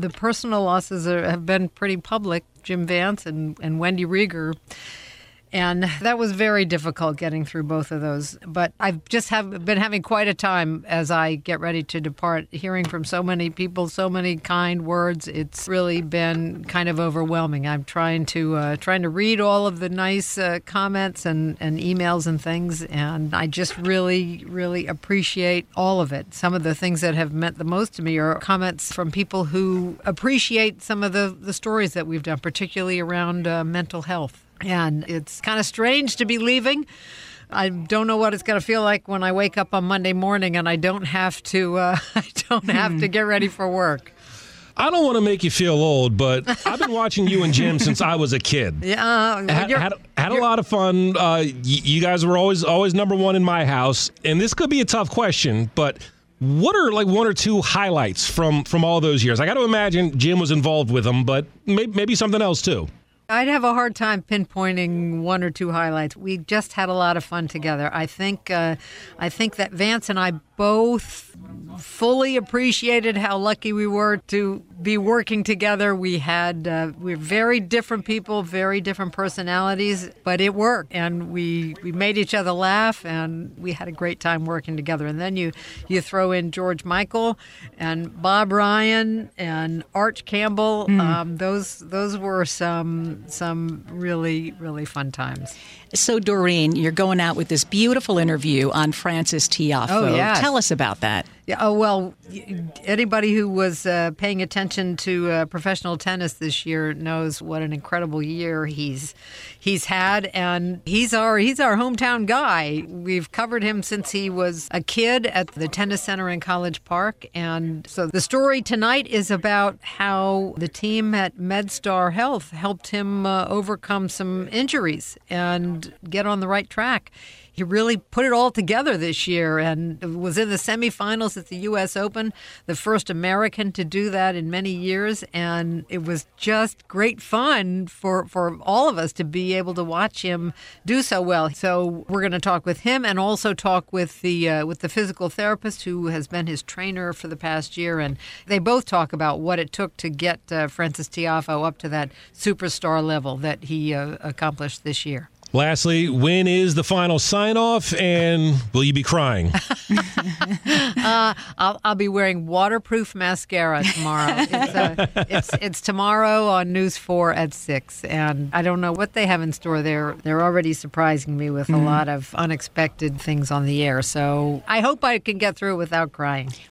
The personal losses have been pretty public. Jim Vance and Wendy Rieger. And that was very difficult getting through both of those. But I've just been having quite a time as I get ready to depart, hearing from so many people, so many kind words. It's really been kind of overwhelming. I'm trying to read all of the nice comments and emails and things, and I just really, really appreciate all of it. Some of the things that have meant the most to me are comments from people who appreciate some of the stories that we've done, particularly around mental health. And it's kind of strange to be leaving. I don't know what it's going to feel like when I wake up on Monday morning and I don't have to get ready for work. I don't want to make you feel old, but I've been watching you and Jim since I was a kid. Yeah, had a lot of fun. You guys were always number one in my house, and this could be a tough question, but what are like one or two highlights from all those years? I got to imagine Jim was involved with them, but maybe something else too. I'd have a hard time pinpointing one or two highlights. We just had a lot of fun together. I think that Vance and I both fully appreciated how lucky we were to be working together. We're very different people, very different personalities, but it worked, and we made each other laugh, and we had a great time working together. And then you throw in George Michael and Bob Ryan and Arch Campbell. Those were some really, really fun times. So, Doreen, you're going out with this beautiful interview on Frances Tiafoe. Oh, yes. Tell us about that. Yeah, oh, well, anybody who was paying attention to professional tennis this year knows what an incredible year he's had, and he's our hometown guy. We've covered him since he was a kid at the tennis center in College Park, and so the story tonight is about how the team at MedStar Health helped him overcome some injuries and get on the right track. He really put it all together this year and was in the semifinals at the U.S. Open, the first American to do that in many years. And it was just great fun for all of us to be able to watch him do so well. So we're going to talk with him and also talk with the physical therapist who has been his trainer for the past year. And they both talk about what it took to get Frances Tiafoe up to that superstar level that he accomplished this year. Lastly, when is the final sign-off, and will you be crying? I'll be wearing waterproof mascara tomorrow. It's tomorrow on News 4 at 6, and I don't know what they have in store there. They're already surprising me with a lot of unexpected things on the air, so I hope I can get through it without crying.